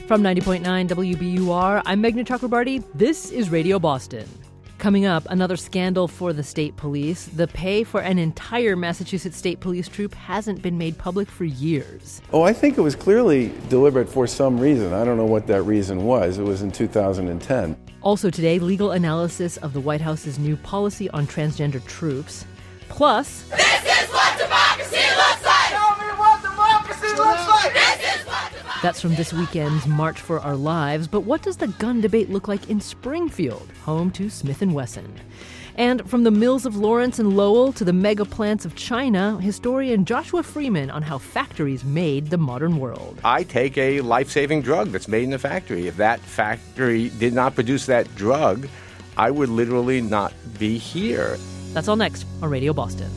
From 90.9 WBUR, I'm Meghna Chakrabarti. This is Radio Boston. Coming up, another scandal for the state police. The pay for an entire Massachusetts State Police troop hasn't been made public for years. Oh, I think it was clearly deliberate for some reason. I don't know what that reason was. It was in 2010. Also today, legal analysis of the White House's new policy on transgender troops. Plus, this is what democracy looks like! Tell me what democracy looks like! This is what democracy... That's from this weekend's March for Our Lives. But what does the gun debate look like in Springfield, home to Smith & Wesson? And from the mills of Lawrence and Lowell to the mega plants of China, historian Joshua Freeman on how factories made the modern world. I take a life-saving drug that's made in a factory. If that factory did not produce that drug, I would literally not be here. That's all next on Radio Boston.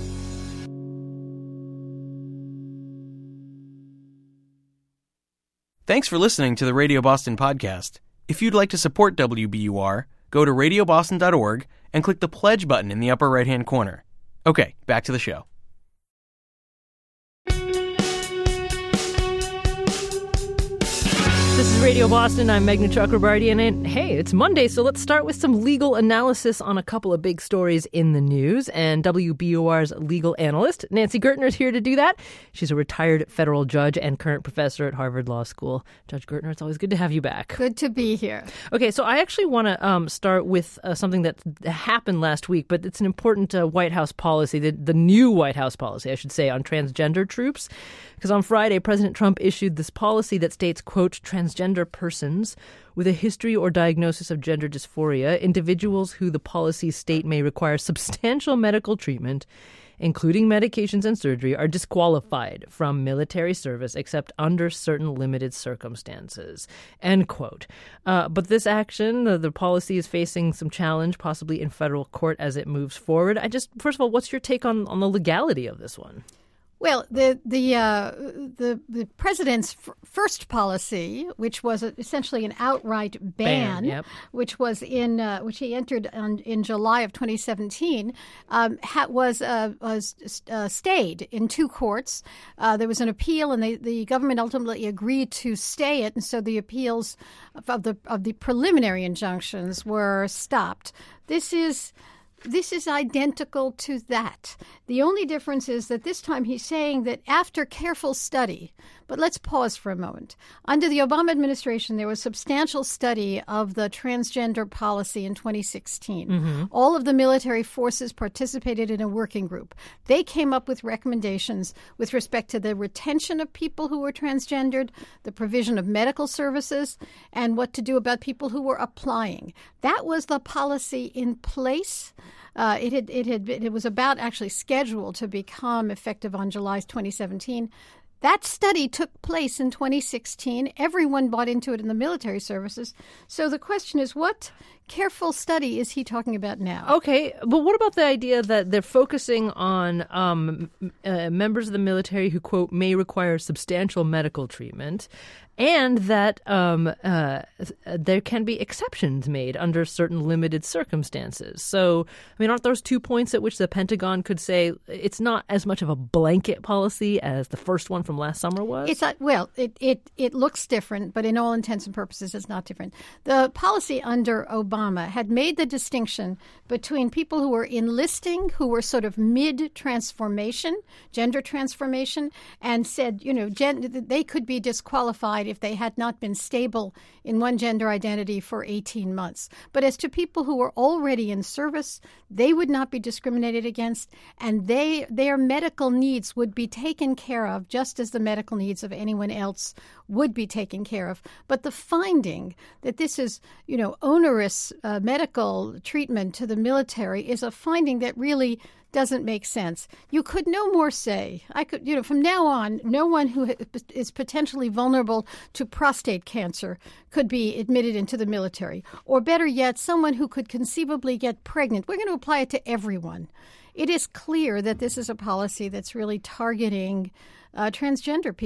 Thanks for listening to the Radio Boston podcast. If you'd like to support WBUR, go to radioboston.org and click the pledge button in the upper right-hand corner. Okay, back to the show. This is Radio Boston. I'm Meghna Chakrabarti, and hey, it's Monday, so let's start with some legal analysis on a couple of big stories in the news. And WBUR's legal analyst, Nancy Gertner, is here to do that. She's a retired federal judge and current professor at Harvard Law School. Judge Gertner, it's always good to have you back. Good to be here. Okay, so I actually want to start with something that happened last week, but it's an important White House policy, the new White House policy, I should say, on transgender troops. Because on Friday, President Trump issued this policy that states, quote, transgender persons with a history or diagnosis of gender dysphoria, individuals who the policy state may require substantial medical treatment, including medications and surgery, are disqualified from military service except under certain limited circumstances, end quote. But this action, the policy is facing some challenge, possibly in federal court as it moves forward. First of all, what's your take on the legality of this one? Well, the president's first policy, which was essentially an outright ban, yep. which was which he entered in July of 2017, was stayed in two courts. There was an appeal, and the government ultimately agreed to stay it, and so the appeals of the preliminary injunctions were stopped. This is identical to that. The only difference is that this time he's saying that after careful study, but let's pause for a moment. Under the Obama administration, there was substantial study of the transgender policy in 2016. Mm-hmm. All of the military forces participated in a working group. They came up with recommendations with respect to the retention of people who were transgendered, the provision of medical services, and what to do about people who were applying. That was the policy in place. It was about actually scheduled to become effective on July 2017. That study took place in 2016. Everyone bought into it in the military services. So the question is, what careful study is he talking about now? Okay, but what about the idea that they're focusing on members of the military who, quote, may require substantial medical treatment, and that there can be exceptions made under certain limited circumstances? So, I mean, aren't those 2 points at which the Pentagon could say it's not as much of a blanket policy as the first one from last summer was? It looks different, but in all intents and purposes, it's not different. The policy under Obama had made the distinction between people who were enlisting, who were sort of mid-transformation, gender transformation, and said, they could be disqualified if they had not been stable in one gender identity for 18 months. But as to people who were already in service, they would not be discriminated against, and their medical needs would be taken care of just as the medical needs of anyone else would be taken care of. But the finding that this is, onerous medical treatment to the military is a finding that really doesn't make sense. You could no more say, from now on, no one who is potentially vulnerable to prostate cancer could be admitted into the military. Or better yet, someone who could conceivably get pregnant. We're going to apply it to everyone. It is clear that this is a policy that's really targeting transgender people.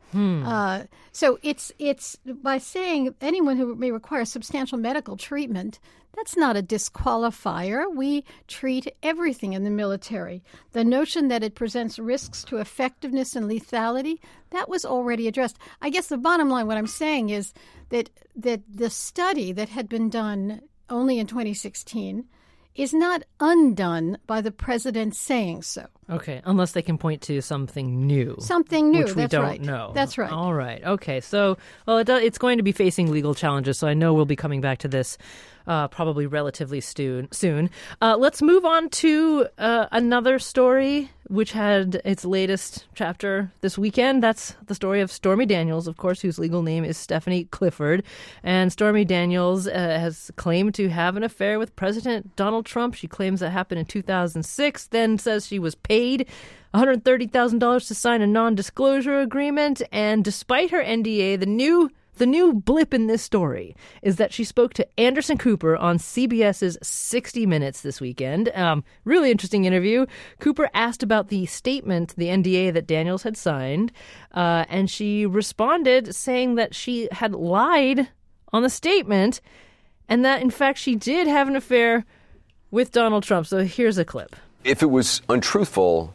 So it's by saying anyone who may require substantial medical treatment, that's not a disqualifier. We treat everything in the military. The notion that it presents risks to effectiveness and lethality, that was already addressed. I guess the bottom line, what I'm saying is that the study that had been done only in 2016 is not undone by the president saying so. Okay, unless they can point to something new. Something new, which we that's don't right. know. That's right. All right, okay. So, well, it's going to be facing legal challenges, so I know we'll be coming back to this probably relatively soon. Let's move on to another story which had its latest chapter this weekend. That's the story of Stormy Daniels, of course, whose legal name is Stephanie Clifford. And Stormy Daniels has claimed to have an affair with President Donald Trump. She claims that happened in 2006, then says she was paid $130,000 to sign a non-disclosure agreement. And despite her NDA, the new blip in this story is that she spoke to Anderson Cooper on CBS's 60 Minutes this weekend. Really interesting interview. Cooper asked about the statement, the NDA that Daniels had signed, and she responded saying that she had lied on the statement and that, in fact, she did have an affair with Donald Trump. So here's a clip. If it was untruthful,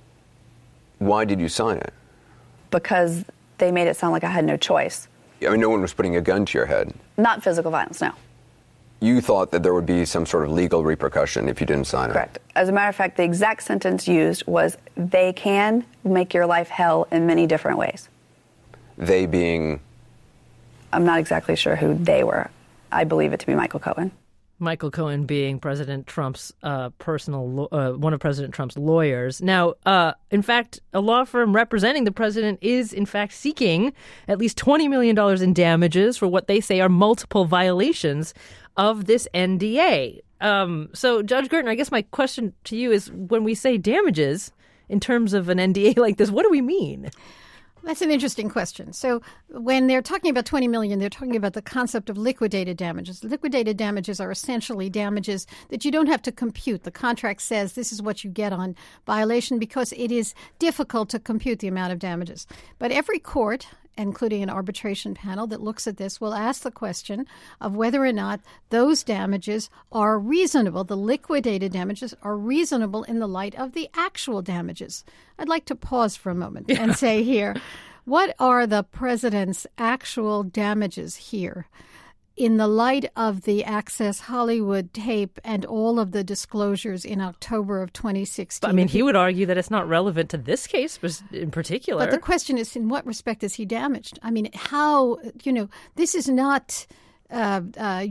why did you sign it? Because they made it sound like I had no choice. I mean, no one was putting a gun to your head. Not physical violence, no. You thought that there would be some sort of legal repercussion if you didn't sign it. Correct. As a matter of fact, the exact sentence used was, they can make your life hell in many different ways. They being? I'm not exactly sure who they were. I believe it to be Michael Cohen. Michael Cohen being President Trump's one of President Trump's lawyers. Now, in fact, a law firm representing the president is, in fact, seeking at least $20 million in damages for what they say are multiple violations of this NDA. So, Judge Gertner, I guess my question to you is, when we say damages in terms of an NDA like this, what do we mean? That's an interesting question. So when they're talking about $20 million, they're talking about the concept of liquidated damages. Liquidated damages are essentially damages that you don't have to compute. The contract says this is what you get on violation because it is difficult to compute the amount of damages. But every court, including an arbitration panel that looks at this, will ask the question of whether or not those damages are reasonable. The liquidated damages are reasonable in the light of the actual damages. I'd like to pause for a moment and say here, what are the president's actual damages here in the light of the Access Hollywood tape and all of the disclosures in October of 2016? I mean, he would argue that it's not relevant to this case in particular. But the question is, in what respect is he damaged? I mean, how, this is not, Vice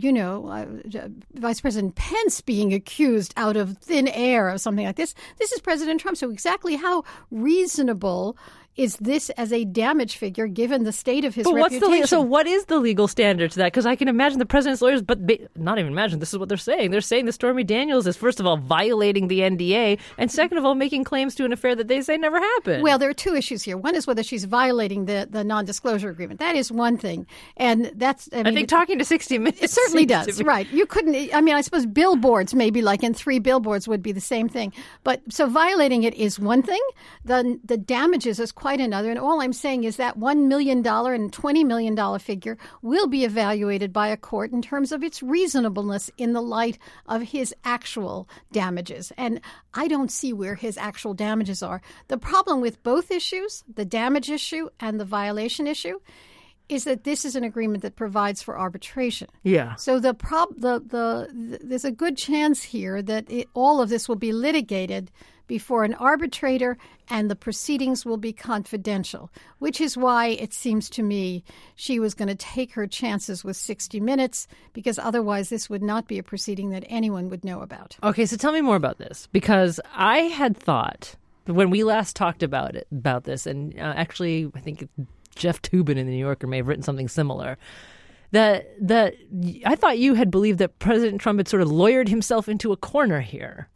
President Pence being accused out of thin air of something like this. This is President Trump. So exactly how reasonable is this as a damage figure given the state of his reputation? So what is the legal standard to that? Because I can imagine the president's lawyers, but not even imagine, this is what they're saying. They're saying that Stormy Daniels is, first of all, violating the NDA, and second of all, making claims to an affair that they say never happened. Well, there are two issues here. One is whether she's violating the non-disclosure agreement. That is one thing. And that's... I think talking to 60 Minutes... It certainly does, right. You couldn't... I mean, I suppose billboards, maybe like in 3 billboards would be the same thing. But so violating it is one thing. The damages is quite another. And all I'm saying is that $1 million and $20 million figure will be evaluated by a court in terms of its reasonableness in the light of his actual damages. And I don't see where his actual damages are. The problem with both issues, the damage issue and the violation issue, is that this is an agreement that provides for arbitration. Yeah. So there's a good chance here that all of this will be litigated before an arbitrator, and the proceedings will be confidential, which is why it seems to me she was going to take her chances with 60 Minutes, because otherwise this would not be a proceeding that anyone would know about. Okay, so tell me more about this, because I had thought when we last talked about this, and actually I think Jeff Toobin in the New Yorker may have written something similar, that I thought you had believed that President Trump had sort of lawyered himself into a corner here.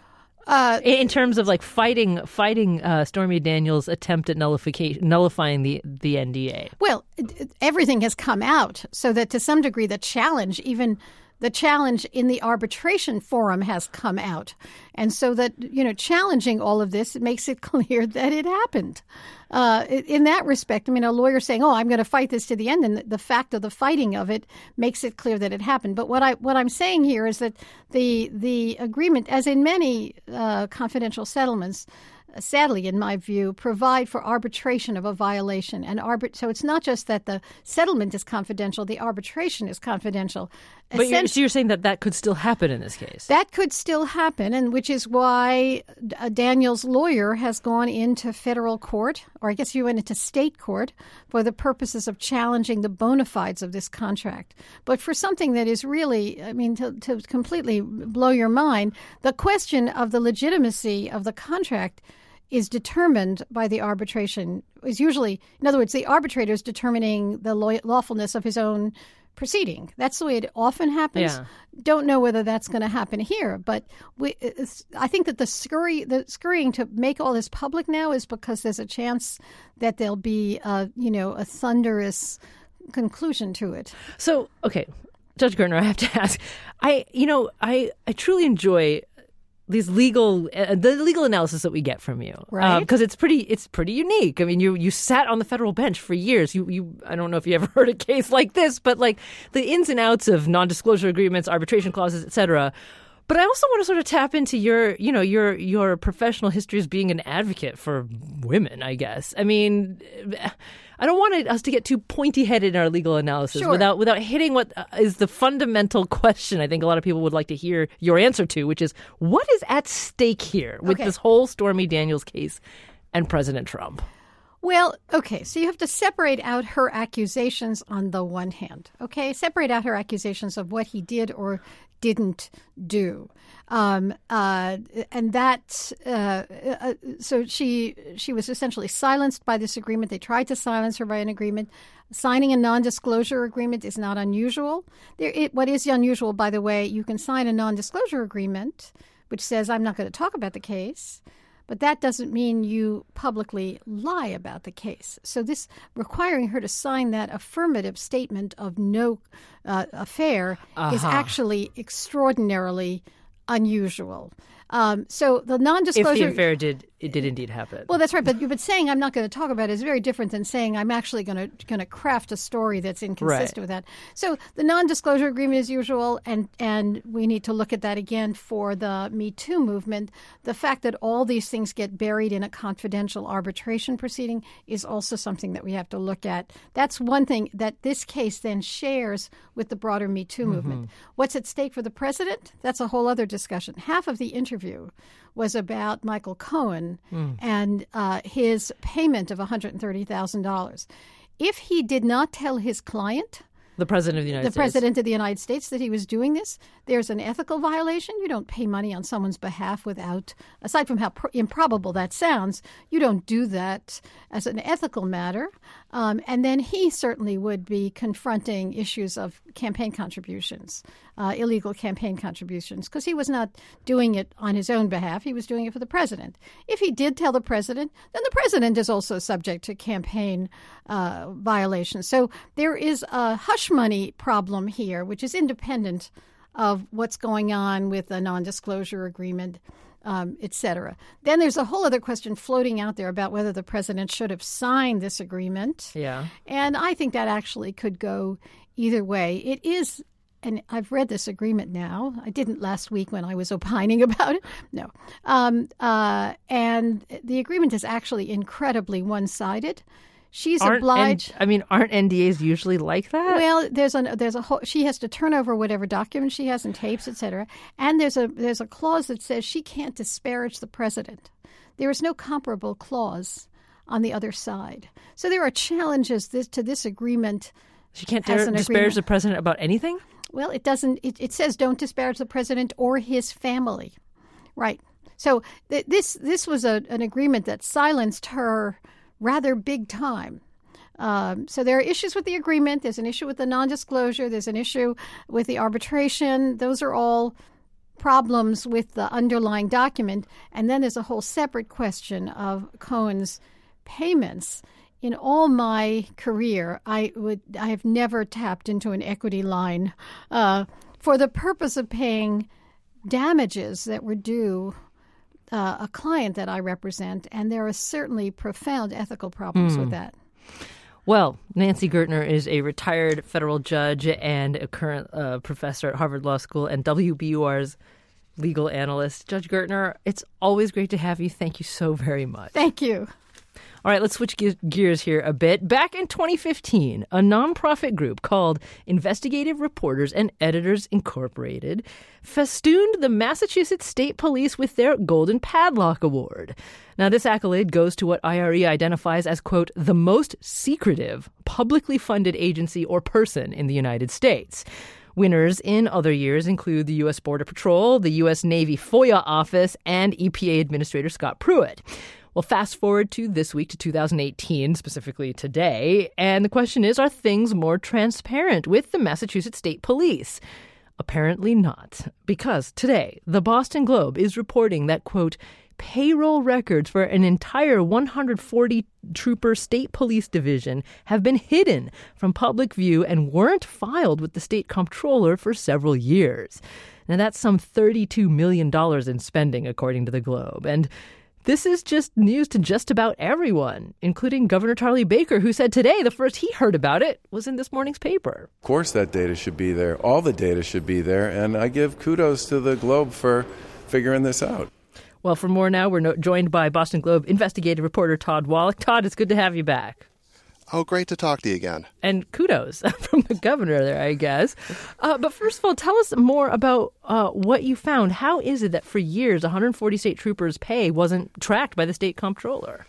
In terms of like fighting Stormy Daniels' attempt at nullifying the NDA. Well, everything has come out so that to some degree the challenge, even the challenge in the arbitration forum has come out. And so that, challenging all of this, it makes it clear that it happened. In that respect, a lawyer saying, I'm going to fight this to the end, and the fact of the fighting of it makes it clear that it happened. But what I'm saying here is that the agreement, as in many confidential settlements, sadly, in my view, provide for arbitration of a violation. So it's not just that the settlement is confidential, the arbitration is confidential. But so you're saying that could still happen in this case? That could still happen, and which is why Daniel's lawyer has gone into federal court, or I guess you went into state court, for the purposes of challenging the bona fides of this contract. But for something that is really, to completely blow your mind, the question of the legitimacy of the contract is determined by the arbitration. Is usually, in other words, the arbitrator is determining the lawfulness of his own proceeding. That's the way it often happens. Yeah. Don't know whether that's going to happen here, but I think that the scurrying to make all this public now is because there's a chance that there'll be a thunderous conclusion to it. So, okay, Judge Gertner, I have to ask. I truly enjoy these the legal analysis that we get from you, right? Because it's pretty unique. You sat on the federal bench for years. I don't know if you ever heard a case like this, but like the ins and outs of non-disclosure agreements, arbitration clauses, etc. But I also want to sort of tap into your professional history as being an advocate for women, I guess. I don't want us to get too pointy-headed in our legal analysis without hitting what is the fundamental question I think a lot of people would like to hear your answer to, which is what is at stake here with this whole Stormy Daniels case and President Trump? Well, okay, so you have to separate out her accusations on the one hand, okay? Separate out her accusations of what he did or didn't do. And that, so she was essentially silenced by this agreement. They tried to silence her by an agreement. Signing a non-disclosure agreement is not unusual. What is unusual, by the way, you can sign a non-disclosure agreement, which says, I'm not going to talk about the case. But that doesn't mean you publicly lie about the case. So this requiring her to sign that affirmative statement of no affair is actually extraordinarily unusual. So the non-disclosure... If the affair did indeed happen. Well, that's right. But saying I'm not going to talk about it is very different than saying I'm actually going to craft a story that's inconsistent with that. So the non-disclosure agreement is usual, and we need to look at that again for the Me Too movement. The fact that all these things get buried in a confidential arbitration proceeding is also something that we have to look at. That's one thing that this case then shares with the broader Me Too movement. What's at stake for the president? That's a whole other discussion. Half of the interview was about Michael Cohen and his payment of $130,000. If he did not tell his client, the President of the United States. The President of the United States, that he was doing this, there's an ethical violation. You don't pay money on someone's behalf without, aside from how improbable that sounds, you don't do that as an ethical matter. And then he certainly would be confronting issues of campaign contributions, illegal campaign contributions, because he was not doing it on his own behalf. He was doing it for the president. If he did tell the president, then the president is also subject to campaign violations. So there is a hush money problem here, which is independent of what's going on with the non-disclosure agreement, et cetera. Then there's a whole other question floating out there about whether the president should have signed this agreement. Yeah. And I think that actually could go either way. It is, and I've read this agreement now. I didn't last week when I was opining about it. No. And the agreement is actually incredibly one-sided. She's obliged. Aren't NDAs usually like that? Well, there's a whole. She has to turn over whatever documents she has and tapes, et cetera. And there's a clause that says she can't disparage the president. There is no comparable clause on the other side. So there are challenges to this agreement. She can't disparage the president about anything? Well, it doesn't. It says don't disparage the president or his family, right? So this was an agreement that silenced her rather big time. So there are issues with the agreement. There's an issue with the non-disclosure. There's an issue with the arbitration. Those are all problems with the underlying document. And then there's a whole separate question of Cohen's payments. In all my career, I have never tapped into an equity line for the purpose of paying damages that were due a client that I represent, and there are certainly profound ethical problems with that. Well, Nancy Gertner is a retired federal judge and a current professor at Harvard Law School and WBUR's legal analyst. Judge Gertner, it's always great to have you. Thank you so very much. Thank you. All right, let's switch gears here a bit. Back in 2015, a nonprofit group called Investigative Reporters and Editors Incorporated festooned the Massachusetts State Police with their Golden Padlock Award. Now, this accolade goes to what IRE identifies as, quote, the most secretive publicly funded agency or person in the United States. Winners in other years include the U.S. Border Patrol, the U.S. Navy FOIA Office, and EPA Administrator Scott Pruitt. Well, fast forward to this week, to 2018, specifically today, and the question is, are things more transparent with the Massachusetts State Police? Apparently not, because today, the Boston Globe is reporting that, quote, payroll records for an entire 140-trooper state police division have been hidden from public view and weren't filed with the state comptroller for several years. Now, that's some $32 million in spending, according to the Globe. And this is just news to just about everyone, including Governor Charlie Baker, who said today the first he heard about it was in this morning's paper. Of course that data should be there. All the data should be there. And I give kudos to the Globe for figuring this out. Well, for more now, we're joined by Boston Globe investigative reporter Todd Wallach. Todd, it's good to have you back. Oh, great to talk to you again. And kudos from the governor there, I guess. But first of all, tell us more about what you found. How is it that for years 140 state troopers' pay wasn't tracked by the state comptroller?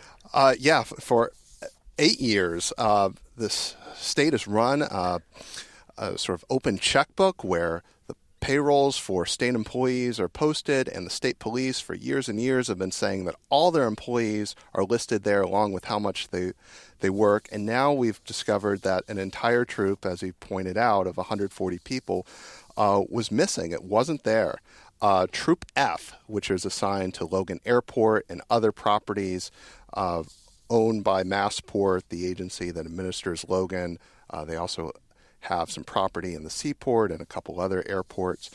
For 8 years, this state has run a sort of open checkbook where the payrolls for state employees are posted, and the state police for years and years have been saying that all their employees are listed there along with how much they work. And now we've discovered that an entire troop, as he pointed out, of 140 people was missing. It wasn't there. Troop F, which is assigned to Logan Airport and other properties owned by Massport, the agency that administers Logan. They also have some property in the seaport and a couple other airports.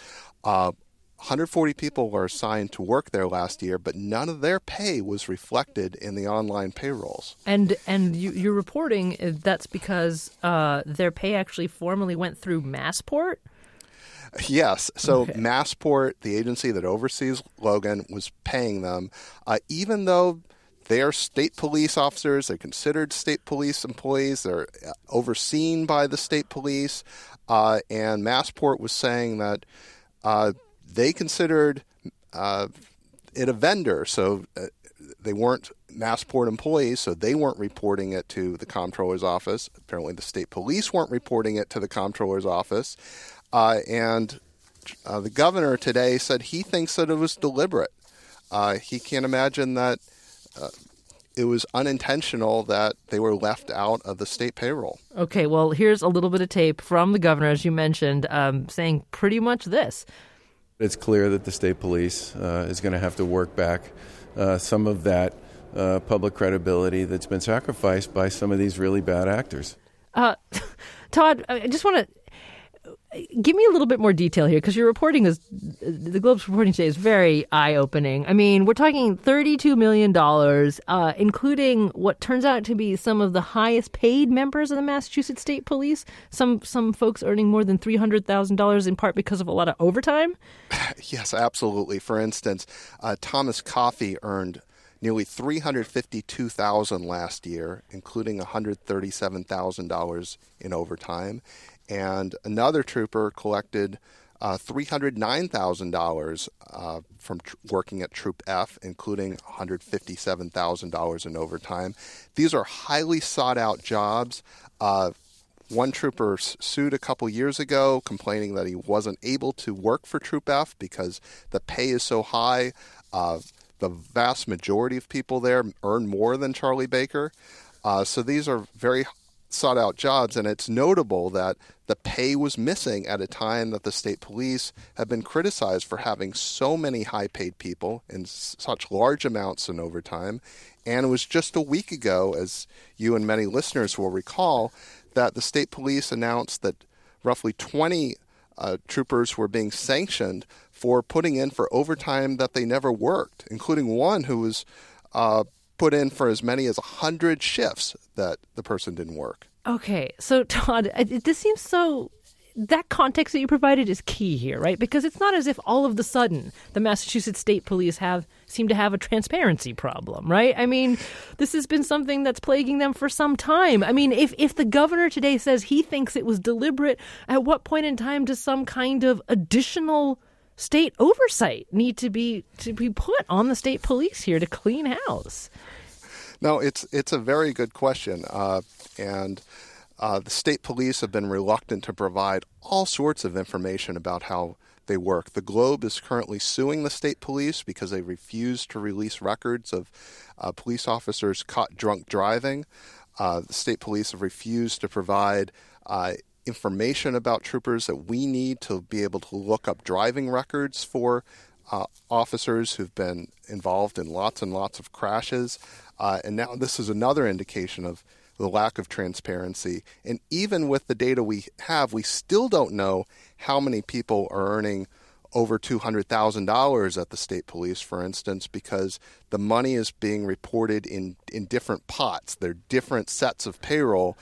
140 people were assigned to work there last year, but none of their pay was reflected in the online payrolls. And you're reporting that's because their pay actually formally went through Massport? Yes. So okay. Massport, the agency that oversees Logan, was paying them, even though they are state police officers. They're considered state police employees. They're overseen by the state police. And Massport was saying that they considered it a vendor. So they weren't Massport employees, so they weren't reporting it to the comptroller's office. Apparently the state police weren't reporting it to the comptroller's office. And the governor today said he thinks that it was deliberate. He can't imagine that it was unintentional that they were left out of the state payroll. Okay, well, here's a little bit of tape from the governor, as you mentioned, saying pretty much this. It's clear that the state police is going to have to work back some of that public credibility that's been sacrificed by some of these really bad actors. Todd, I just want to give me a little bit more detail here, because your reporting the Globe's reporting today is very eye-opening. I mean, we're talking $32 million, including what turns out to be some of the highest paid members of the Massachusetts State Police. Some folks earning more than $300,000 in part because of a lot of overtime. Yes, absolutely. For instance, Thomas Coffey earned nearly $352,000 last year, including $137,000 in overtime. And another trooper collected $309,000 from working at Troop F, including $157,000 in overtime. These are highly sought-out jobs. One trooper sued a couple years ago, complaining that he wasn't able to work for Troop F because the pay is so high. The vast majority of people there earn more than Charlie Baker. So these are very sought-out jobs, and it's notable that the pay was missing at a time that the state police have been criticized for having so many high-paid people in such large amounts in overtime. And it was just a week ago, as you and many listeners will recall, that the state police announced that roughly 20 troopers were being sanctioned for putting in for overtime that they never worked, including one who was put in for as many as 100 shifts that the person didn't work. Okay, so Todd, this seems so... That context that you provided is key here, right? Because it's not as if all of the sudden the Massachusetts State Police seem to have a transparency problem, right? I mean, this has been something that's plaguing them for some time. I mean, if the governor today says he thinks it was deliberate, at what point in time does some kind of additional state oversight need to be put on the state police here to clean house? No, it's a very good question, and the state police have been reluctant to provide all sorts of information about how they work. The Globe is currently suing the state police because they refuse to release records of police officers caught drunk driving. The state police have refused to provide information about troopers that we need to be able to look up driving records for officers who've been involved in lots and lots of crashes. And now this is another indication of the lack of transparency. And even with the data we have, we still don't know how many people are earning over $200,000 at the state police, for instance, because the money is being reported in different pots. They're different sets of payroll,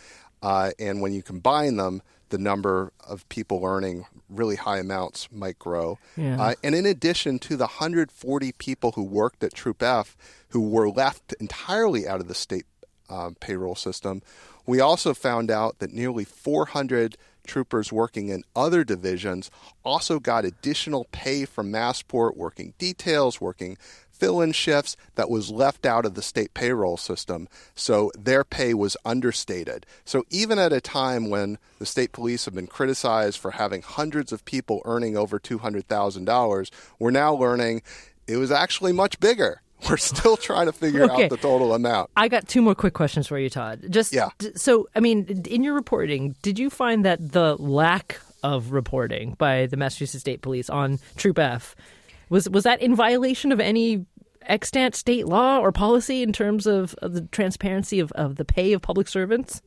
and when you combine them, the number of people earning really high amounts might grow. Yeah. And in addition to the 140 people who worked at Troop F who were left entirely out of the state payroll system, we also found out that nearly 400 troopers working in other divisions also got additional pay from Massport, working details, working fill-in shifts that was left out of the state payroll system. So their pay was understated. So even at a time when the state police have been criticized for having hundreds of people earning over $200,000, we're now learning it was actually much bigger. We're still trying to figure out the total amount. I got two more quick questions for you, Todd. So, I mean, in your reporting, did you find that the lack of reporting by the Massachusetts State Police on Troop F, was that in violation of any extant state law or policy in terms of the transparency of the pay of public servants?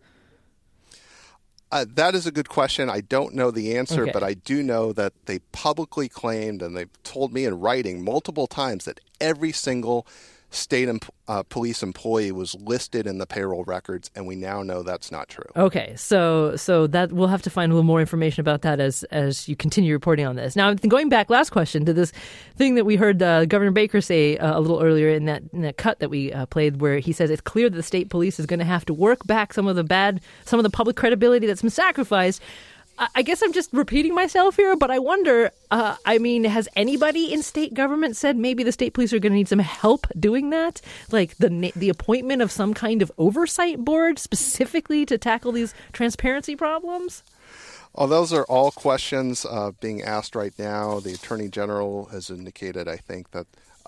That is a good question. I don't know the answer, but I do know that they publicly claimed, and they've told me in writing multiple times, that every single state police employee was listed in the payroll records, and we now know that's not true. Okay, so that we'll have to find a little more information about that as you continue reporting on this. Now, going back, last question, to this thing that we heard Governor Baker say a little earlier in that cut that we played, where he says it's clear that the state police is going to have to work back some of the public credibility that's been sacrificed. I guess I'm just repeating myself here, but I wonder, has anybody in state government said maybe the state police are going to need some help doing that? Like the appointment of some kind of oversight board specifically to tackle these transparency problems? Well, those are all questions being asked right now. The Attorney General has indicated, I think, that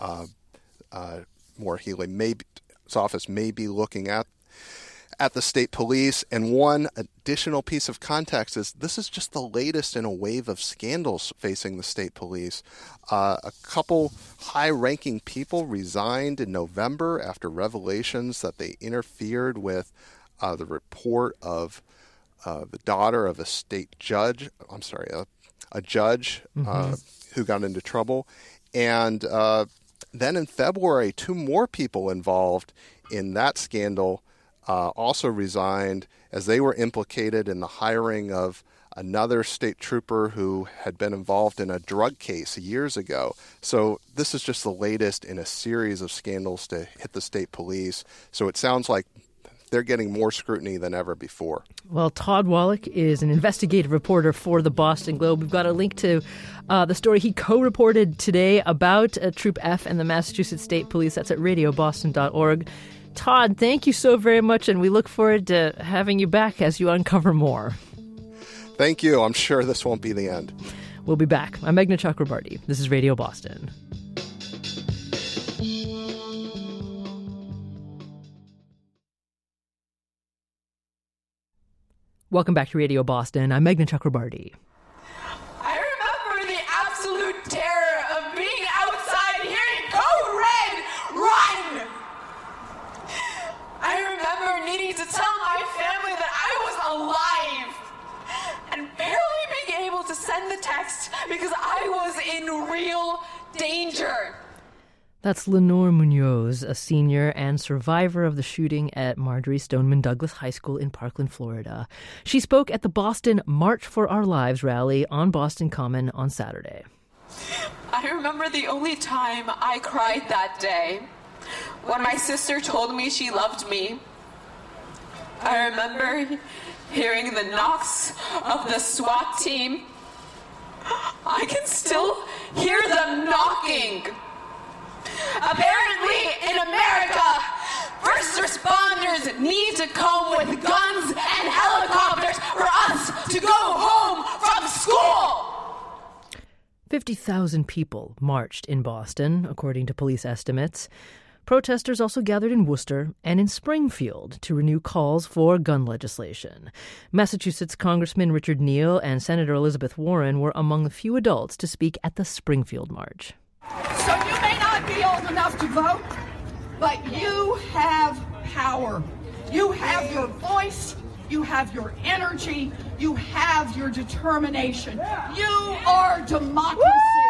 Maura Healey's office may be looking at the state police. And one additional piece of context is this is just the latest in a wave of scandals facing the state police. A couple high-ranking people resigned in November after revelations that they interfered with the report of the daughter of a state judge. A judge who got into trouble. And then in February, 2 more people involved in that scandal also resigned as they were implicated in the hiring of another state trooper who had been involved in a drug case years ago. So this is just the latest in a series of scandals to hit the state police. So it sounds like they're getting more scrutiny than ever before. Well, Todd Wallach is an investigative reporter for the Boston Globe. We've got a link to the story he co-reported today about Troop F and the Massachusetts State Police. That's at radioboston.org. Todd, thank you so very much, and we look forward to having you back as you uncover more. Thank you. I'm sure this won't be the end. We'll be back. I'm Meghna Chakrabarti. This is Radio Boston. Welcome back to Radio Boston. I'm Meghna Chakrabarti. I remember the absolute terror of being outside hearing Code Red run! I remember needing to tell my family that I was alive and barely being able to say send the text because I was in real danger. That's Lenore Munoz, a senior and survivor of the shooting at Marjory Stoneman Douglas High School in Parkland, Florida. She spoke at the Boston March for Our Lives rally on Boston Common on Saturday. I remember the only time I cried that day, when my sister told me she loved me. I remember hearing the knocks of the SWAT team. I can still hear them knocking. Apparently, in America, first responders need to come with guns and helicopters for us to go home from school. 50,000 people marched in Boston, according to police estimates. Protesters also gathered in Worcester and in Springfield to renew calls for gun legislation. Massachusetts Congressman Richard Neal and Senator Elizabeth Warren were among the few adults to speak at the Springfield March. So you may not be old enough to vote, but you have power. You have your voice, you have your energy, you have your determination. You are democracy.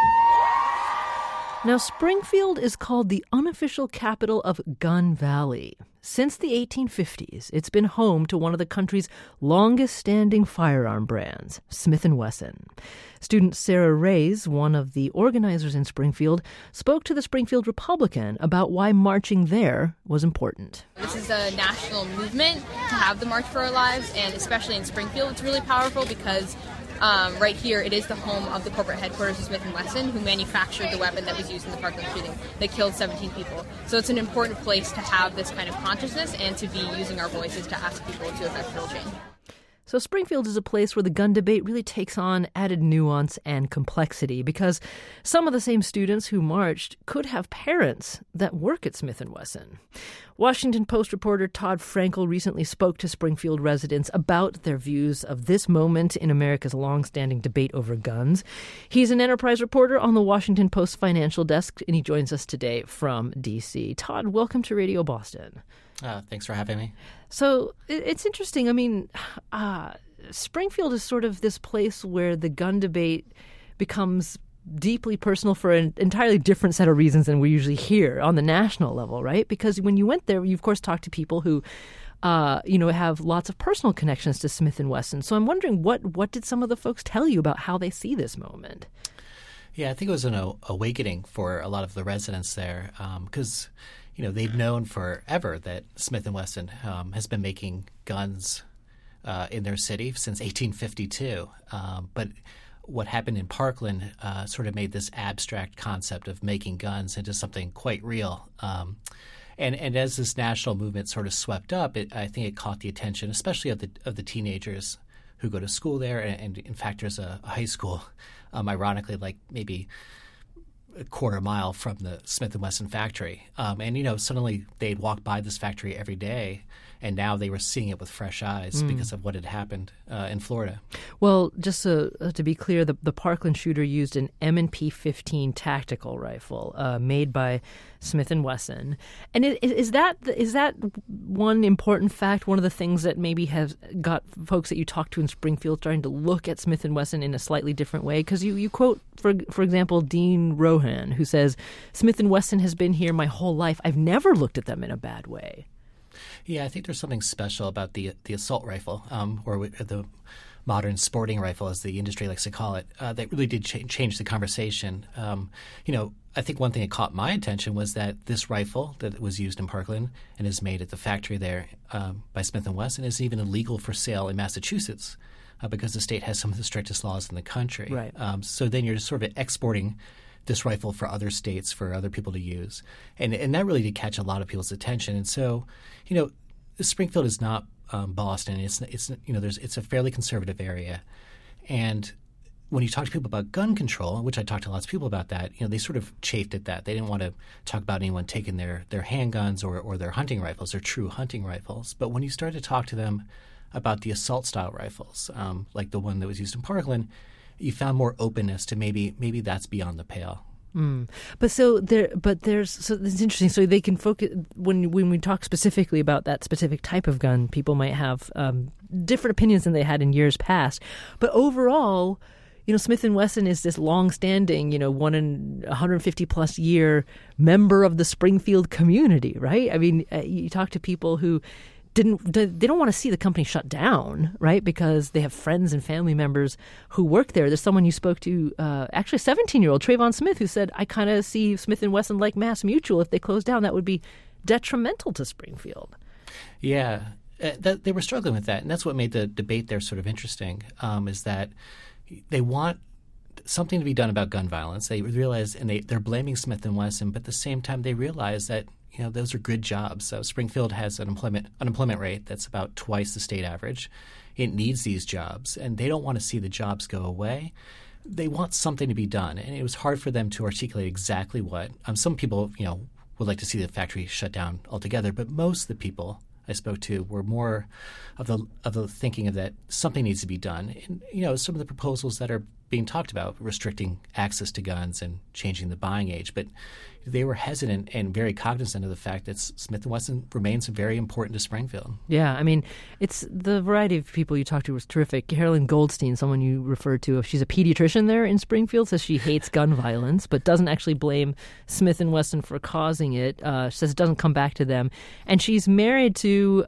Now, Springfield is called the unofficial capital of Gun Valley. Since the 1850s, it's been home to one of the country's longest-standing firearm brands, Smith & Wesson. Student Sarah Reyes, one of the organizers in Springfield, spoke to the Springfield Republican about why marching there was important. This is a national movement to have the March for Our Lives, and especially in Springfield, it's really powerful because right here, it is the home of the corporate headquarters of Smith & Wesson, who manufactured the weapon that was used in the Parkland shooting that killed 17 people. So it's an important place to have this kind of consciousness and to be using our voices to ask people to affect real change. So Springfield is a place where the gun debate really takes on added nuance and complexity because some of the same students who marched could have parents that work at Smith & Wesson. Washington Post reporter Todd Frankel recently spoke to Springfield residents about their views of this moment in America's long-standing debate over guns. He's an enterprise reporter on the Washington Post financial desk, and he joins us today from D.C. Todd, welcome to Radio Boston. Thanks for having me. So it's interesting. I mean, Springfield is sort of this place where the gun debate becomes deeply personal for an entirely different set of reasons than we usually hear on the national level, right? Because when you went there, you, of course, talked to people who, have lots of personal connections to Smith & Wesson. So I'm wondering, what did some of the folks tell you about how they see this moment? Yeah, I think it was an awakening for a lot of the residents there because they've known forever that Smith & Wesson has been making guns in their city since 1852. But what happened in Parkland sort of made this abstract concept of making guns into something quite real. And as this national movement sort of swept up, I think it caught the attention, especially of the teenagers who go to school there. And in fact, there's a high school, ironically, like maybe a quarter mile from the Smith & Wesson factory. Suddenly they'd walk by this factory every day, and now they were seeing it with fresh eyes because of what had happened in Florida. Well, just to be clear, the Parkland shooter used an M&P 15 tactical rifle made by Smith & Wesson. And is that one important fact, one of the things that maybe has got folks that you talk to in Springfield starting to look at Smith & Wesson in a slightly different way? Because you quote, for example, Dean Rohan, who says, Smith & Wesson has been here my whole life. I've never looked at them in a bad way. Yeah, I think there's something special about the assault rifle, or the modern sporting rifle, as the industry likes to call it, that really did change the conversation. I think one thing that caught my attention was that this rifle that was used in Parkland and is made at the factory there by Smith & Wesson is even illegal for sale in Massachusetts because the state has some of the strictest laws in the country. Right. So then you're just sort of exporting this rifle for other states, for other people to use. And that really did catch a lot of people's attention. And so, Springfield is not Boston. It's a fairly conservative area. And when you talk to people about gun control, which I talked to lots of people about that, they sort of chafed at that. They didn't want to talk about anyone taking their handguns or their hunting rifles, their true hunting rifles. But when you start to talk to them about the assault-style rifles, like the one that was used in Parkland, you found more openness to maybe that's beyond the pale. But it's interesting. So they can focus when we talk specifically about that specific type of gun. People might have different opinions than they had in years past. But overall, Smith & Wesson is this long-standing, 150-plus year member of the Springfield community, right? I mean, you talk to people who they don't want to see the company shut down, right? Because they have friends and family members who work there. There's someone you spoke to, actually a 17-year-old, Trayvon Smith, who said, I kind of see Smith & Wesson like Mass Mutual. If they close down, that would be detrimental to Springfield. Yeah. They were struggling with that, and that's what made the debate there sort of interesting, is that they want something to be done about gun violence. They realize, and they're blaming Smith & Wesson, but at the same time they realize that those are good jobs. So Springfield has an unemployment rate that's about twice the state average. It needs these jobs, and they don't want to see the jobs go away. They want something to be done, and it was hard for them to articulate exactly what. Some people, would like to see the factory shut down altogether, but most of the people I spoke to were more of the thinking of that something needs to be done. And, some of the proposals that are being talked about, restricting access to guns and changing the buying age, but they were hesitant and very cognizant of the fact that Smith & Wesson remains very important to Springfield. Yeah, I mean, it's the variety of people you talked to was terrific. Carolyn Goldstein, someone you referred to, she's a pediatrician there in Springfield, says she hates gun violence, but doesn't actually blame Smith & Wesson for causing it. She says it doesn't come back to them. And she's married to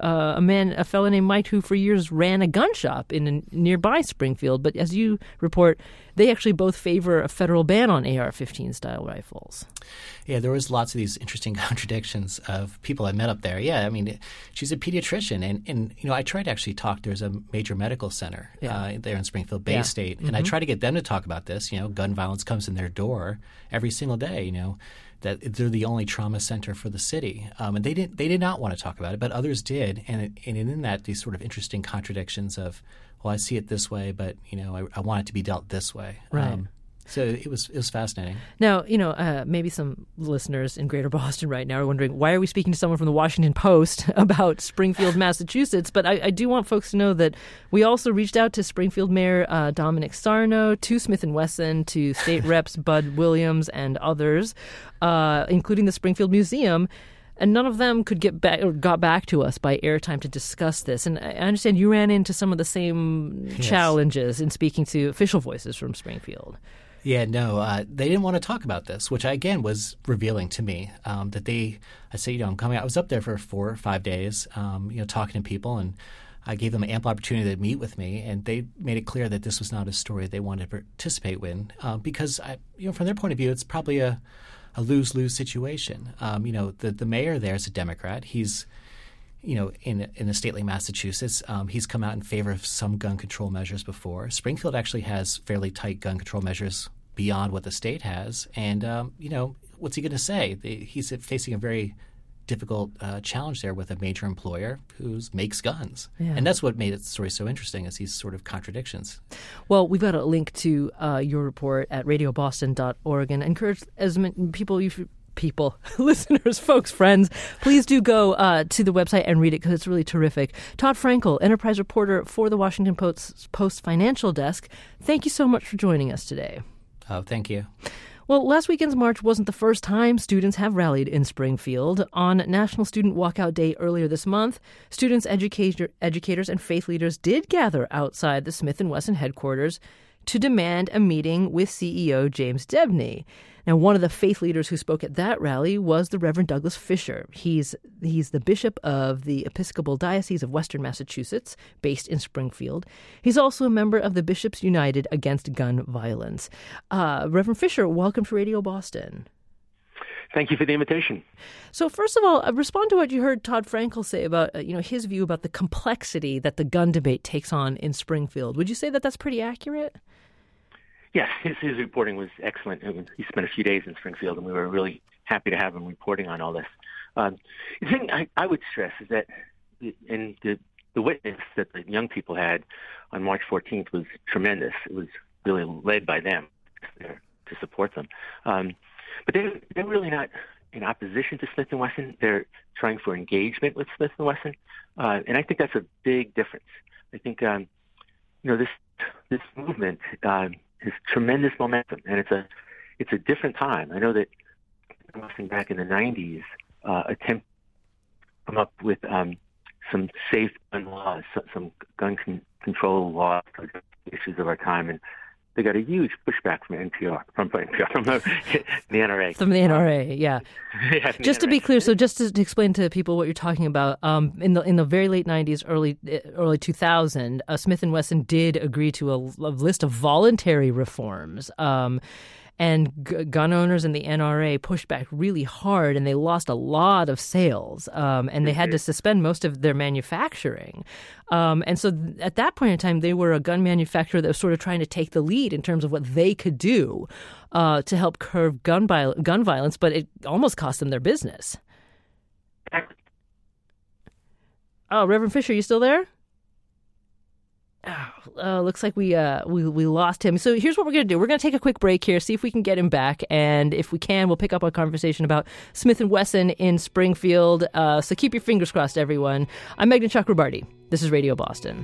a fellow named Mike who for years ran a gun shop in nearby Springfield. But as you report, they actually both favor a federal ban on AR-15 style rifles. Yeah, there was lots of these interesting contradictions of people I met up there. Yeah, I mean, she's a pediatrician, and I tried to actually talk. There's a major medical center there in Springfield, Bay State, and I tried to get them to talk about this. Gun violence comes in their door every single day. That they're the only trauma center for the city, and they did not want to talk about it, but others did, and in that these sort of interesting contradictions of, well, I see it this way, but I want it to be dealt this way. Right. So it was fascinating. Now, maybe some listeners in Greater Boston right now are wondering, why are we speaking to someone from the Washington Post about Springfield, Massachusetts? But I do want folks to know that we also reached out to Springfield Mayor Dominic Sarno, to Smith & Wesson, to state reps Bud Williams and others, including the Springfield Museum. And none of them could got back to us by airtime to discuss this. And I understand you ran into some of the same challenges in speaking to official voices from Springfield. Yeah, no, they didn't want to talk about this, which again was revealing to me. I said, I'm coming out. I was up there for 4 or 5 days, talking to people, and I gave them ample opportunity to meet with me, and they made it clear that this was not a story they wanted to participate in, because from their point of view, it's probably a lose-lose situation. The mayor there is a Democrat. He's in a state like Massachusetts, he's come out in favor of some gun control measures before. Springfield actually has fairly tight gun control measures beyond what the state has. And, what's he going to say? He's facing a very difficult challenge there with a major employer who makes guns. Yeah. And that's what made the story so interesting, is these sort of contradictions. Well, we've got a link to your report at radioboston.org, and encourage as many people, listeners, folks, friends, please do go to the website and read it, because it's really terrific. Todd Frankel, enterprise reporter for the Washington Post Financial Desk, thank you so much for joining us today. Oh, thank you. Well, last weekend's march wasn't the first time students have rallied in Springfield. On National Student Walkout Day earlier this month, students, educators, and faith leaders did gather outside the Smith & Wesson headquarters to demand a meeting with CEO James Debney. Now, one of the faith leaders who spoke at that rally was the Reverend Douglas Fisher. He's the bishop of the Episcopal Diocese of Western Massachusetts, based in Springfield. He's also a member of the Bishops United Against Gun Violence. Reverend Fisher, welcome to Radio Boston. Thank you for the invitation. So first of all, respond to what you heard Todd Frankel say about his view about the complexity that the gun debate takes on in Springfield. Would you say that that's pretty accurate? Yes, his reporting was excellent. He spent a few days in Springfield, and we were really happy to have him reporting on all this. The thing I would stress is that the witness that the young people had on March 14th was tremendous. It was really led by them there to support them. But they're really not in opposition to Smith & Wesson. They're trying for engagement with Smith & Wesson, and I think that's a big difference. I think this movement has tremendous momentum, and it's a different time. I know that Wesson back in the 90s attempted to come up with some safe gun laws, some gun control laws for the issues of our time, and they got a huge pushback from the NRA. From the NRA, yeah. Yeah, just to be clear, so just to explain to people what you're talking about, in the very late 90s, early 2000, Smith & Wesson did agree to a list of voluntary reforms. And gun owners and the NRA pushed back really hard, and they lost a lot of sales, and they had to suspend most of their manufacturing. And so at that point in time, they were a gun manufacturer that was sort of trying to take the lead in terms of what they could do to help curb gun violence, but it almost cost them their business. Oh, Reverend Fisher, you still there? Oh, looks like we lost him. So here's what we're going to do. We're going to take a quick break here, see if we can get him back. And if we can, we'll pick up a conversation about Smith & Wesson in Springfield. So keep your fingers crossed, everyone. I'm Meghna Chakrabarti. This is Radio Boston.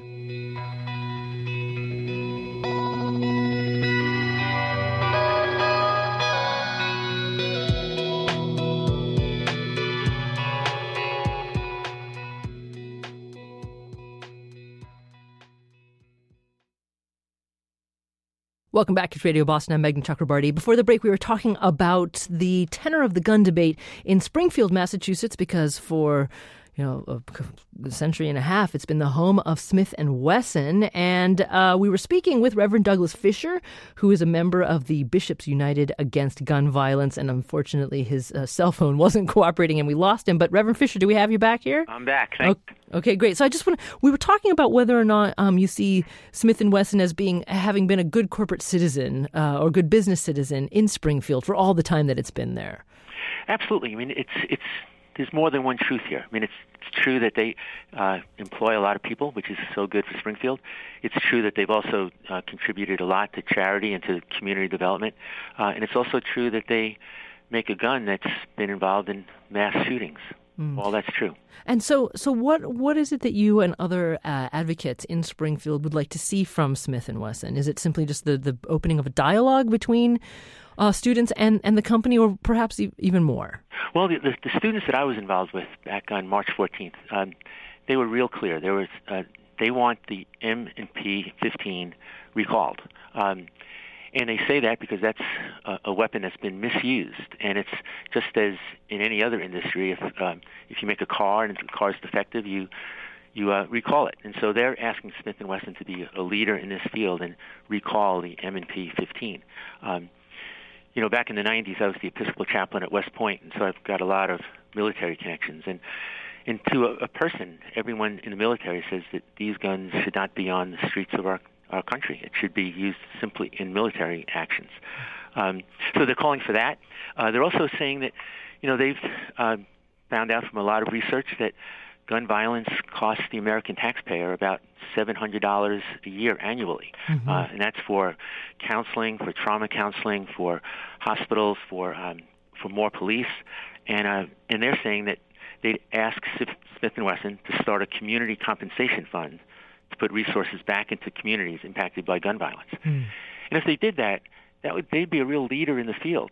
Welcome back to Radio Boston. I'm Meghna Chakrabarti. Before the break, we were talking about the tenor of the gun debate in Springfield, Massachusetts, because for a century and a half, it's been the home of Smith & Wesson. And we were speaking with Reverend Douglas Fisher, who is a member of the Bishops United Against Gun Violence. And unfortunately, his cell phone wasn't cooperating and we lost him. But Reverend Fisher, do we have you back here? I'm back. Thanks. Okay, great. So we were talking about whether or not you see Smith & Wesson as having been a good corporate citizen or good business citizen in Springfield for all the time that it's been there. Absolutely. I mean, it's there's more than one truth here. I mean, it's true that they employ a lot of people, which is so good for Springfield. It's true that they've also contributed a lot to charity and to community development. And it's also true that they make a gun that's been involved in mass shootings. All that's true. And so what is it that you and other advocates in Springfield would like to see from Smith & Wesson? Is it simply just the opening of a dialogue between students and the company, or perhaps even more? Well, the students that I was involved with back on March 14th, they were real clear. They want the M&P 15 recalled. And they say that because that's a weapon that's been misused, and it's just as in any other industry. If you make a car and the car is defective, you recall it. And so they're asking Smith & Wesson to be a leader in this field and recall the M&P 15. Back in the 90s, I was the Episcopal chaplain at West Point, and so I've got a lot of military connections. And to a person, everyone in the military says that these guns should not be on the streets of our country. It should be used simply in military actions. So they're calling for that. They're also saying that, they've found out from a lot of research that gun violence costs the American taxpayer about $700 a year annually. And that's for counseling, for trauma counseling, for hospitals, for more police. And they're saying that they'd ask Smith & Wesson to start a community compensation fund to put resources back into communities impacted by gun violence. And if they did that, they'd be a real leader in the field.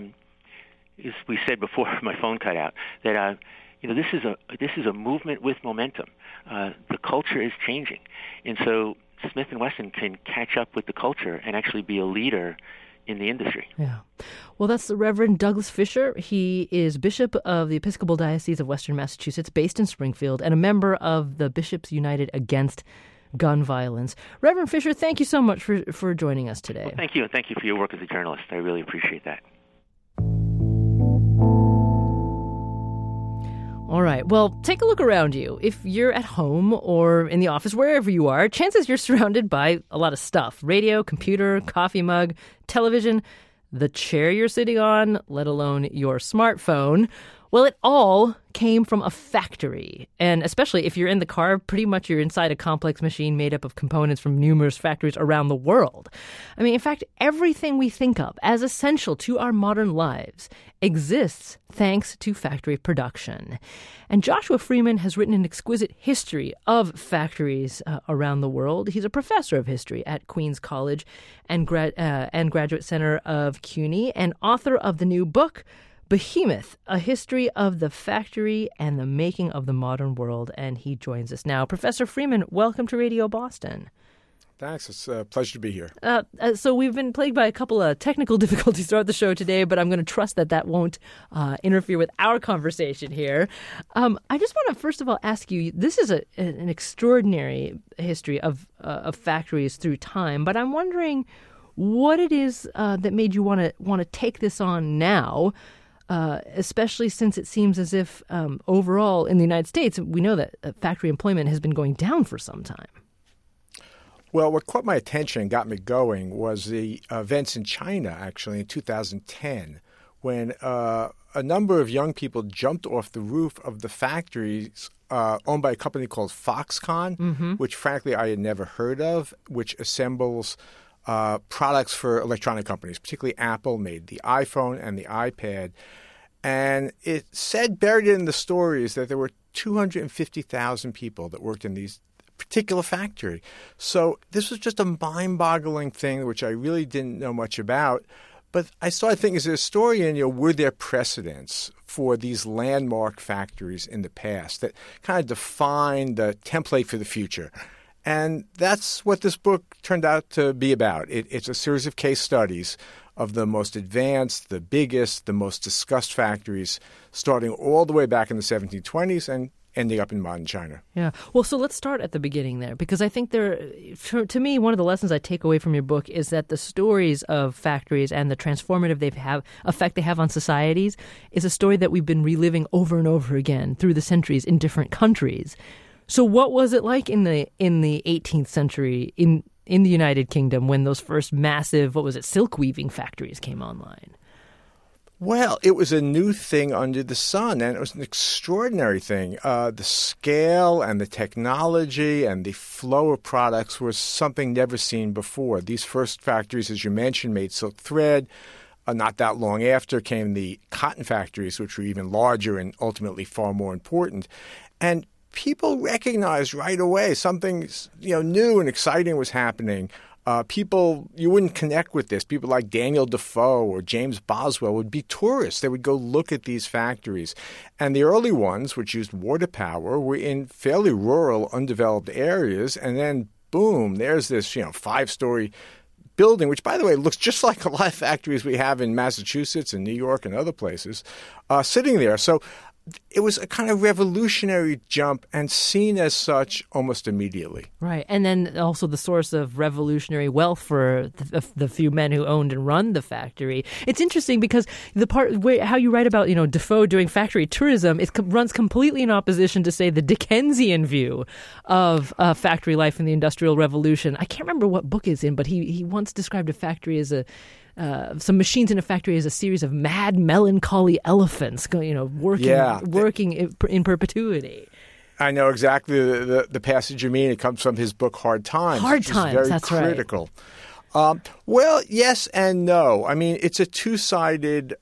As we said before my phone cut out, that this is a movement with momentum. The culture is changing, and so Smith & Wesson can catch up with the culture and actually be a leader in the industry. Yeah. Well, that's the Reverend Douglas Fisher. He is Bishop of the Episcopal Diocese of Western Massachusetts, based in Springfield, and a member of the Bishops United Against Gun Violence. Reverend Fisher, thank you so much for joining us today. Well, thank you, and thank you for your work as a journalist. I really appreciate that. All right. Well, take a look around you. If you're at home or in the office, wherever you are, chances you're surrounded by a lot of stuff. Radio, computer, coffee mug, television, the chair you're sitting on, let alone your smartphone. Well, it all came from a factory. And especially if you're in the car, pretty much you're inside a complex machine made up of components from numerous factories around the world. I mean, in fact, everything we think of as essential to our modern lives exists thanks to factory production. And Joshua Freeman has written an exquisite history of factories around the world. He's a professor of history at Queens College and Graduate Center of CUNY, and author of the new book, Behemoth, A History of the Factory and the Making of the Modern World. And he joins us now. Professor Freeman, welcome to Radio Boston. Thanks. It's a pleasure to be here. So we've been plagued by a couple of technical difficulties throughout the show today, but I'm going to trust that won't interfere with our conversation here. I just want to first of all ask you, this is an extraordinary history of factories through time, but I'm wondering what it is that made you want to take this on now, especially since it seems as if overall in the United States, we know that factory employment has been going down for some time. Well, what caught my attention and got me going was the events in China, actually, in 2010, when a number of young people jumped off the roof of the factories owned by a company called Foxconn, which, frankly, I had never heard of, which assembles products for electronic companies, particularly Apple made the iPhone and the iPad. And it said, buried in the stories, that there were 250,000 people that worked in these particular factory. So this was just a mind-boggling thing, which I really didn't know much about. But I started thinking, as a historian, were there precedents for these landmark factories in the past that kind of defined the template for the future? And that's what this book turned out to be about. It's a series of case studies of the most advanced, the biggest, the most discussed factories, starting all the way back in the 1720s and ending up in modern China. Yeah. Well, so let's start at the beginning there, because I think to me, one of the lessons I take away from your book is that the stories of factories and the transformative effect they have on societies is a story that we've been reliving over and over again through the centuries in different countries. So what was it like in the 18th century in the United Kingdom when those first massive, silk weaving factories came online? Well, it was a new thing under the sun, and it was an extraordinary thing. The scale and the technology and the flow of products was something never seen before. These first factories, as you mentioned, made silk thread. Not that long after came the cotton factories, which were even larger and ultimately far more important. And people recognized right away something new and exciting was happening. People, you wouldn't connect with this. People like Daniel Defoe or James Boswell would be tourists. They would go look at these factories. And the early ones, which used water power, were in fairly rural, undeveloped areas. And then, boom, there's this, 5-story building, which, by the way, looks just like a lot of factories we have in Massachusetts and New York and other places, sitting there. So it was a kind of revolutionary jump and seen as such almost immediately. Right. And then also the source of revolutionary wealth for the few men who owned and run the factory. It's interesting because the part where how you write about, Defoe doing factory tourism, it runs completely in opposition to, say, the Dickensian view of factory life in the Industrial Revolution. I can't remember what book it's in, but he once described a factory as some machines in a factory as a series of mad, melancholy elephants, working in perpetuity. I know exactly the passage you mean. It comes from his book Hard Times. Hard Times, very that's critical. Right. Well, yes and no. I mean, it's a two-sided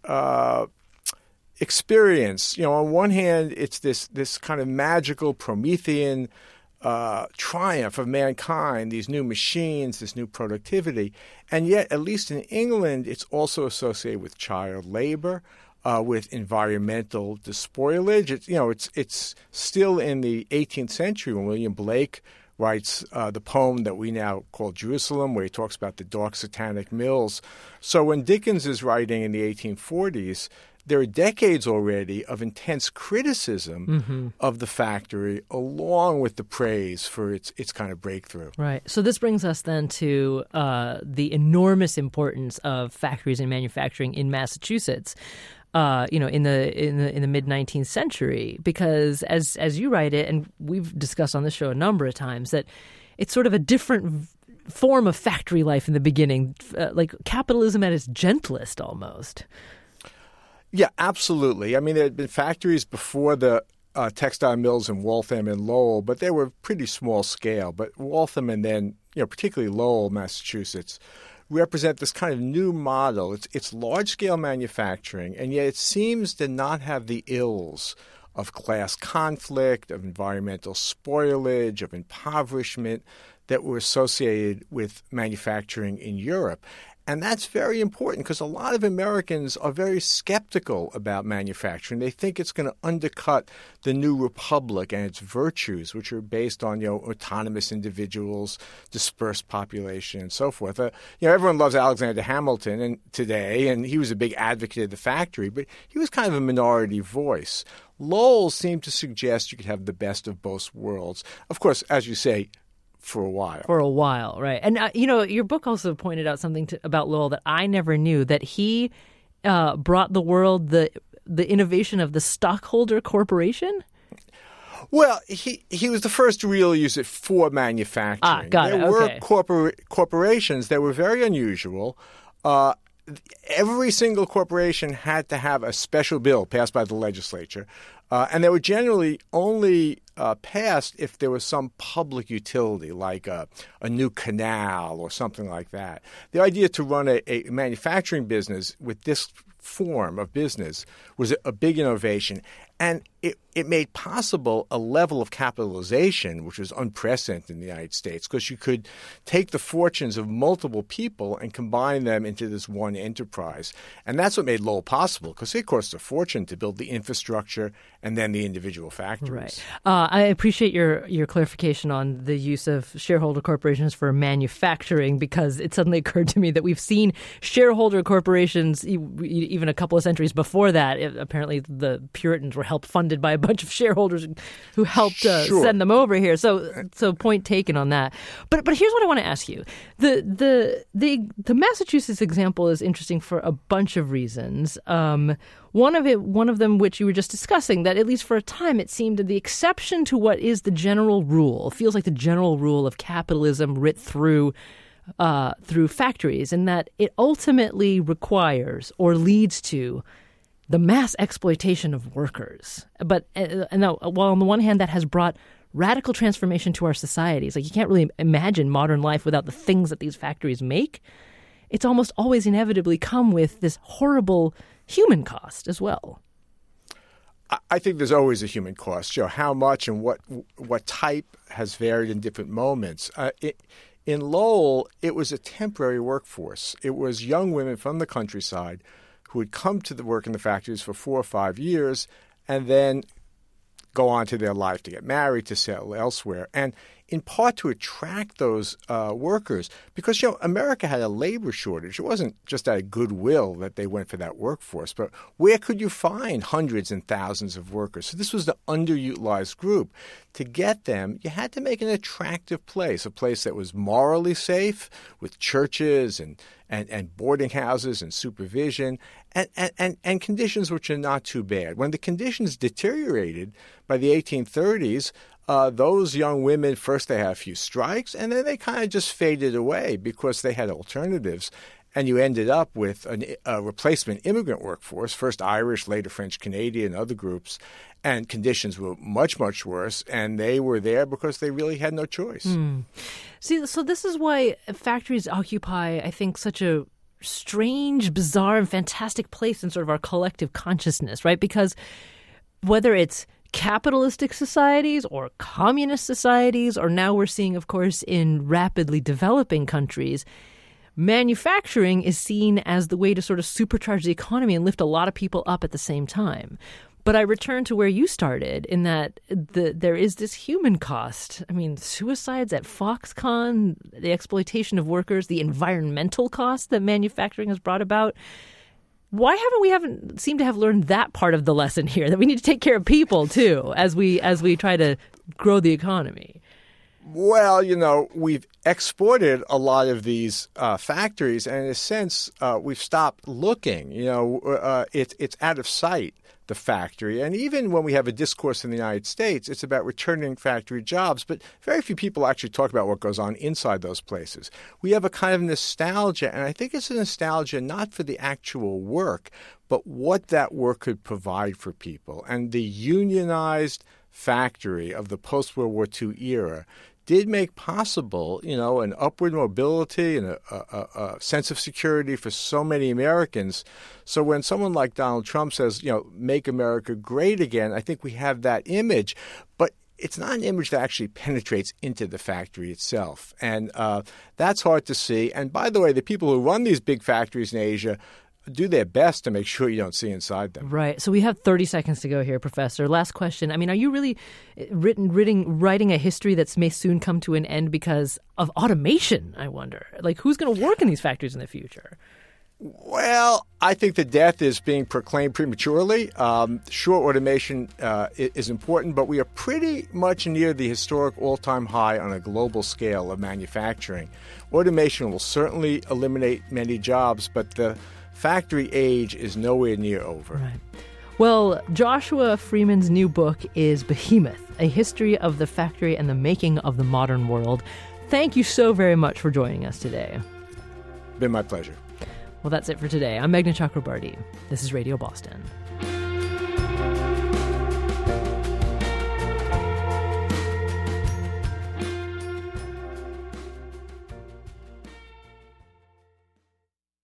experience. On one hand, it's this kind of magical Promethean triumph of mankind, these new machines, this new productivity. And yet, at least in England, it's also associated with child labor, with environmental despoilage. It's still in the 18th century when William Blake writes the poem that we now call Jerusalem, where he talks about the dark satanic mills. So when Dickens is writing in the 1840s, there are decades already of intense criticism of the factory, along with the praise for its kind of breakthrough. Right. So this brings us then to the enormous importance of factories and manufacturing in Massachusetts. In the mid-19th century, because as you write it, and we've discussed on this show a number of times, that it's sort of a different form of factory life in the beginning, like capitalism at its gentlest almost. Yeah, absolutely. I mean, there had been factories before the textile mills in Waltham and Lowell, but they were pretty small scale. But Waltham and then, particularly Lowell, Massachusetts, represent this kind of new model. It's large-scale manufacturing, and yet it seems to not have the ills of class conflict, of environmental spoilage, of impoverishment that were associated with manufacturing in Europe. And that's very important because a lot of Americans are very skeptical about manufacturing. They think it's going to undercut the new republic and its virtues, which are based on, autonomous individuals, dispersed population, and so forth. Everyone loves Alexander Hamilton today, and he was a big advocate of the factory, but he was kind of a minority voice. Lowell seemed to suggest you could have the best of both worlds. Of course, as you say, for a while, right. And, your book also pointed out something about Lowell that I never knew, that he brought the world the innovation of the stockholder corporation. Well, he was the first to really use it for manufacturing. There were corporations that were very unusual. Every single corporation had to have a special bill passed by the legislature, and they were generally only passed if there was some public utility, like a new canal or something like that. The idea to run a manufacturing business with this form of business was a big innovation, and it made possible a level of capitalization which was unprecedented in the United States, because you could take the fortunes of multiple people and combine them into this one enterprise. And that's what made Lowell possible, because it cost a fortune to build the infrastructure and then the individual factories. Right. I appreciate your clarification on the use of shareholder corporations for manufacturing, because it suddenly occurred to me that we've seen shareholder corporations even a couple of centuries before that. Apparently the Puritans were funded by a bunch of shareholders who helped send them over here. So point taken on that. But here's what I want to ask you. The Massachusetts example is interesting for a bunch of reasons. One of them, which you were just discussing, that at least for a time it seemed the exception to what is the general rule, feels like the general rule of capitalism writ through factories, and that it ultimately requires or leads to the mass exploitation of workers. But while on the one hand that has brought radical transformation to our societies, like you can't really imagine modern life without the things that these factories make, it's almost always inevitably come with this horrible human cost as well. I think there's always a human cost. How much and what type has varied in different moments. In Lowell, it was a temporary workforce. It was young women from the countryside who would come to the work in the factories for 4 or 5 years and then go on to their life, to get married, to settle elsewhere. And in part to attract those workers, because, America had a labor shortage. It wasn't just out of goodwill that they went for that workforce, but where could you find hundreds and thousands of workers? So this was the underutilized group. To get them, you had to make an attractive place, a place that was morally safe, with churches and boarding houses and supervision and conditions which are not too bad. When the conditions deteriorated by the 1830s, those young women, first they had a few strikes, and then they kind of just faded away because they had alternatives. And you ended up with a replacement immigrant workforce, first Irish, later French Canadian, other groups, and conditions were much, much worse. And they were there because they really had no choice. See, so this is why factories occupy, I think, such a strange, bizarre, and fantastic place in sort of our collective consciousness, right? Because whether it's capitalistic societies or communist societies, or now we're seeing, of course, in rapidly developing countries, manufacturing is seen as the way to sort of supercharge the economy and lift a lot of people up at the same time. But I return to where you started, in that there is this human cost. I mean, suicides at Foxconn, the exploitation of workers, the environmental cost that manufacturing has brought about. Why haven't seemed to have learned that part of the lesson here, that we need to take care of people too as we try to grow the economy? Well, we've exported a lot of these factories, and in a sense, we've stopped looking. It's out of sight, the factory. And even when we have a discourse in the United States, it's about returning factory jobs, but very few people actually talk about what goes on inside those places. We have a kind of nostalgia, and I think it's a nostalgia not for the actual work, but what that work could provide for people. And the unionized factory of the post-World War II era did make possible, an upward mobility and a sense of security for so many Americans. So when someone like Donald Trump says, make America great again, I think we have that image. But it's not an image that actually penetrates into the factory itself. And that's hard to see. And by the way, the people who run these big factories in Asia do their best to make sure you don't see inside them. Right. So we have 30 seconds to go here, Professor. Last question. I mean, are you really writing a history that may soon come to an end because of automation, I wonder? Like, who's going to work in these factories in the future? Well, I think the death is being proclaimed prematurely. Sure, automation is important, but we are pretty much near the historic all-time high on a global scale of manufacturing. Automation will certainly eliminate many jobs, but the factory age is nowhere near over. Right. Well, Joshua Freeman's new book is Behemoth, A History of the Factory and the Making of the Modern World. Thank you so very much for joining us today. Been my pleasure. Well, that's it for today. I'm Meghna Chakrabarti. This is Radio Boston.